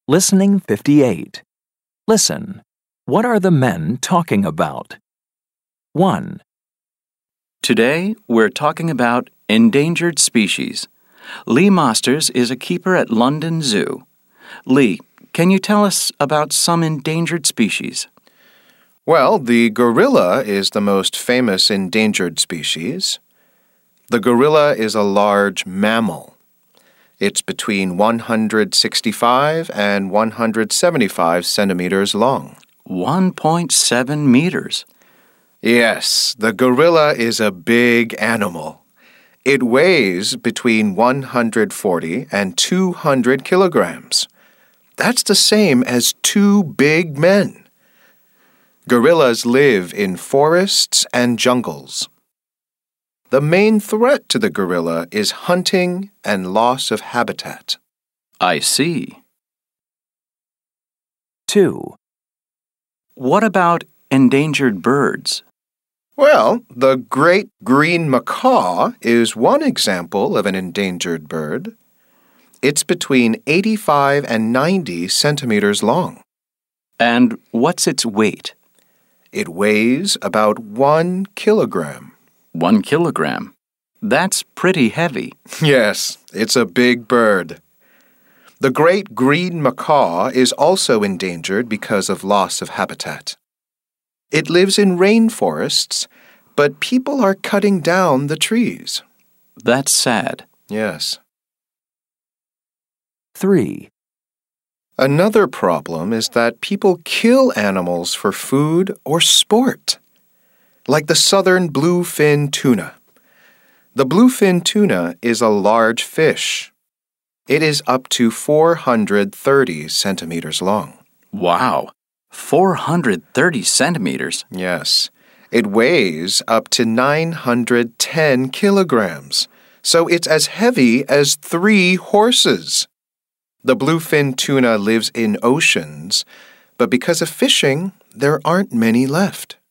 Listening 58. Listen. What are the men talking about? 1, Today, we're talking about endangered species. Lee Masters is a keeper at London Zoo. Lee, can you tell us about some endangered species? Well, the gorilla is the most famous endangered species. The gorilla is a large mammal. It's between 165 and 175 centimeters long. 1.7 meters. Yes, the gorilla is a big animal. It weighs between 140 and 200 kilograms. That's the same as 2 big men. Gorillas live in forests and jungles. The main threat to the gorilla is hunting and loss of habitat. I see. 2, What about endangered birds? Well, the great green macaw is one example of an endangered bird. It's between 85 and 90 centimeters long. And what's its weight? It weighs about 1 kilogram. 1 kilogram. That's pretty heavy. Yes, it's a big bird. The great green macaw is also endangered because of loss of habitat. It lives in rainforests, but people are cutting down the trees. That's sad. Yes. 3, Another problem is that people kill animals for food or sport, like the southern bluefin tuna. The bluefin tuna is a large fish. It is up to 430 centimeters long. Wow. 430 centimeters. Yes. It weighs up to 910 kilograms, so it's as heavy as 3 horses. The bluefin tuna lives in oceans, but because of fishing, there aren't many left.